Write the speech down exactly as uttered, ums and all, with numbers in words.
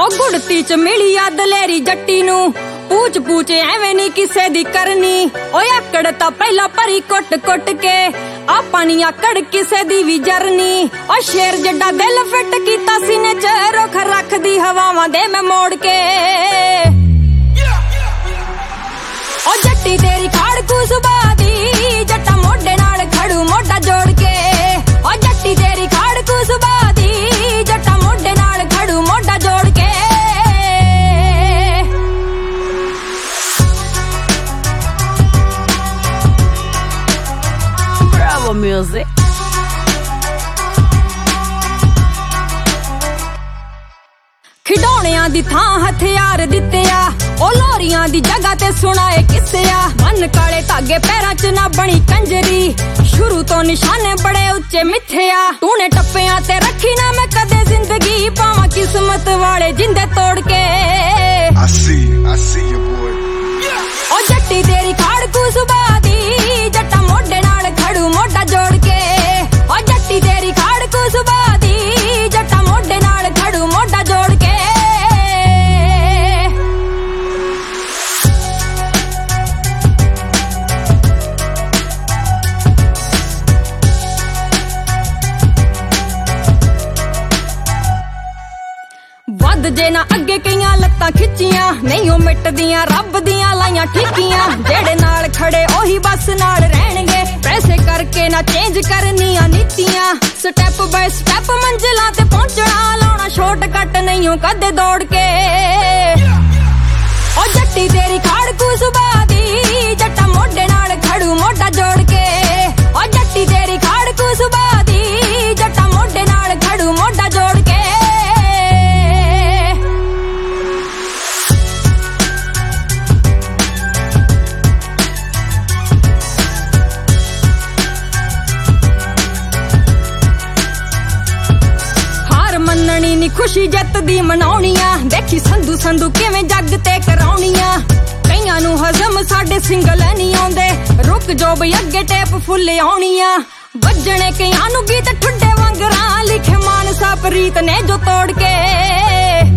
ओ गुड़ती च मिली आ दलेरी जट्टी नू पूछ पूछ एवें नी किसे दी करनी ओ आकड़ तां पहला भरी कुट कुट के आपा नी आकड़ किसे दी भी जरनी ओ शेर जड्डा दिल फिट कीता सीने च रुख रख दी हवावां दे मैं मोड़ के ओ जट्टी तेरी खाड़ कू सुबा दी जट्टा मोढे नाल खड़ू मोढा जोड़ के ओ जट्टी तेरी खाड़ कू सुबा दी जट्टा मोढे नाल खड़ू मोढा जोड़ के Bravo music खिडौणियां दी थां हथियार दिते आ ओ लोरियां दी जगह ते सुनाए किस्से आ मन काले धागे पैरां च ना बनी कंजरी शुरू तो निशाने बड़े उच्चे मिथे आ तूने टप्पियां ते रखी ना मैं कदे जिंदगी पावां किस्मत वाले जिंदे तोड़ के I see, I see you boy ओ जट्टी तेरी खाड़ कू सुबा दी जट्टा मोढे नाल खड़ू मोढा जोड़ के ओ जट्टी तेरी खाड़ कू सुबा दी जट्टा मोढे नाल खड़ू मोढा जोड़ के वध जे ना अगे कईयां लत्तां खिच्चियां नहीं ओ मिटदियां रब दियां लाइयां ठिकियां जेड़े नाल खड़े ओही बस नाल रहणगे पैसे करके ना चेंज करनियां नीतियां स्टेप बाय स्टेप मंजिलां ते पहुंचना लाउणा शॉर्टकट नहीं ओ कदे दौड़ के ओ जट्टी तेरी खाड़ कू सुबा दी जट्टा मोढे नाल खड़ू मोढा जोड़ के ओ जट्टी तेरी खाड़ कू सुबा दी जट्टा मोढे नाल खड़ू मोढा जोड़ के मननी नी खुशी जित दी मनाउणियां देखी संधू संधू किवें जग ते कराउणियां कईयां नू हजम साडे सिंगल नहीं आउंदे रुक जो बई अगे टेप फुल्ले आउणियां वजणे कईयां नू गीत ठुड्डे वांगरां लिखे मानसा प्रीत ने जो तोड़ के